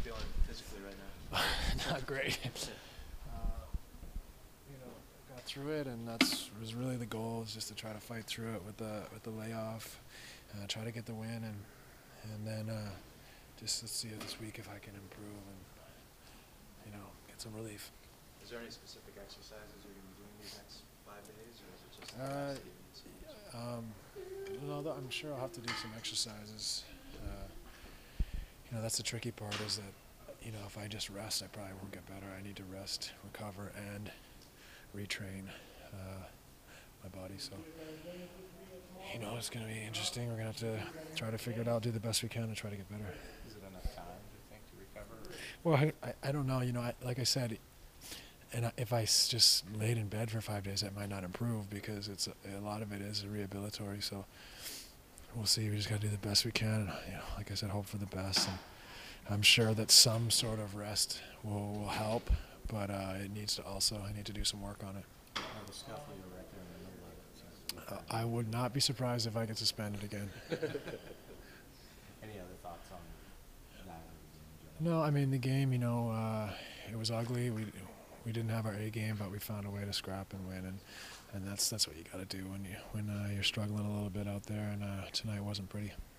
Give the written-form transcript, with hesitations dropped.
feeling physically right now? Not great. Got through it, and that's was really the goal, is just to try to fight through it with the layoff, try to get the win, and then just let's see this week if I can improve and get some relief. Is there any specific exercises you're going to be doing these next 5 days, or is it just the rest No, I'm sure I'll have to do some exercises. That's the tricky part, is that if I just rest, I probably won't get better. I need to rest, recover, and retrain my body. So it's going to be interesting. We're going to have to try to figure it out, do the best we can, and try to get better. Is it enough time, do you think, to recover? Well, I don't know. Like I said, and if I just laid in bed for 5 days, that might not improve, because a lot of it is rehabilitory. So we'll see. We just got to do the best we can. And, like I said, hope for the best. And I'm sure that some sort of rest will help, but it needs to also. I need to do some work on it. The scuffle you're right there in the middle of it. I would not be surprised if I get suspended again. Any other thoughts on that? No, I mean the game. It was ugly. We didn't have our A game, but we found a way to scrap and win, and that's what you got to do when you're struggling a little bit out there. And tonight wasn't pretty.